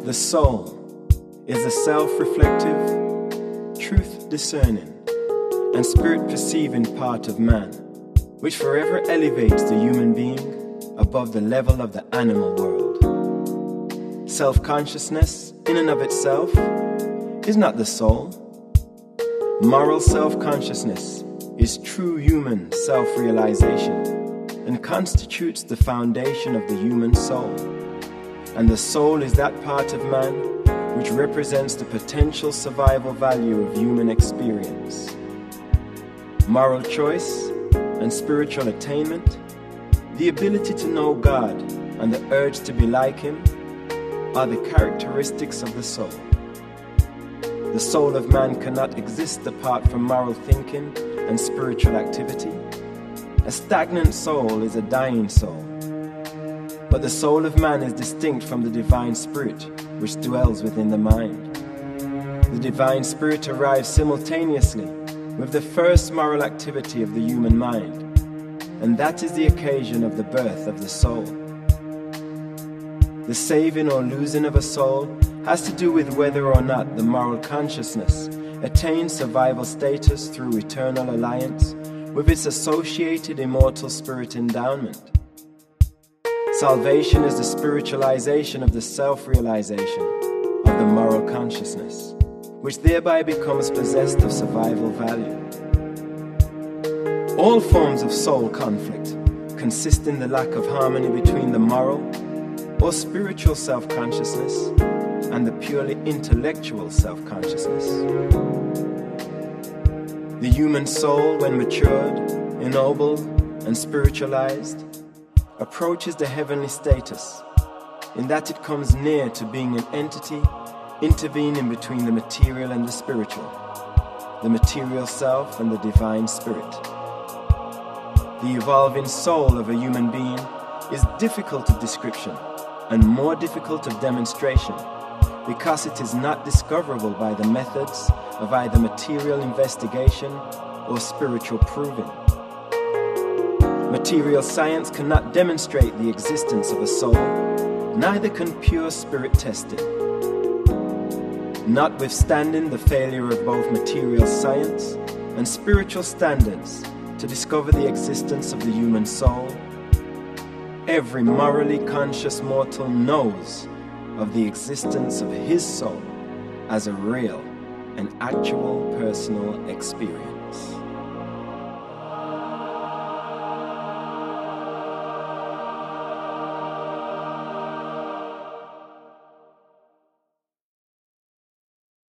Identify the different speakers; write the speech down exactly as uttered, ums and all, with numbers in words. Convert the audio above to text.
Speaker 1: The soul is a self-reflective, truth-discerning, and spirit-perceiving part of man, which forever elevates the human being above the level of the animal world. Self-consciousness, in and of itself, is not the soul. Moral self-consciousness is true human self-realization and constitutes the foundation of the human soul. And the soul is that part of man which represents the potential survival value of human experience. Moral choice and spiritual attainment, the ability to know God and the urge to be like Him, are the characteristics of the soul. The soul of man cannot exist apart from moral thinking and spiritual activity. A stagnant soul is a dying soul. But the soul of man is distinct from the divine spirit which dwells within the mind. The divine spirit arrives simultaneously with the first moral activity of the human mind, and that is the occasion of the birth of the soul. The saving or losing of a soul has to do with whether or not the moral consciousness attains survival status through eternal alliance with its associated immortal spirit endowment. Salvation is the spiritualization of the self-realization of the moral consciousness, which thereby becomes possessed of survival value. All forms of soul conflict consist in the lack of harmony between the moral or spiritual self-consciousness and the purely intellectual self-consciousness. The human soul, when matured, ennobled, and spiritualized, approaches the heavenly status in that it comes near to being an entity intervening between the material and the spiritual, the material self and the divine spirit. The evolving soul of a human being is difficult of description and more difficult of demonstration because it is not discoverable by the methods of either material investigation or spiritual proving. Material science cannot demonstrate the existence of a soul, neither can pure spirit testing. Notwithstanding the failure of both material science and spiritual standards to discover the existence of the human soul, every morally conscious mortal knows of the existence of his soul as a real and actual personal experience.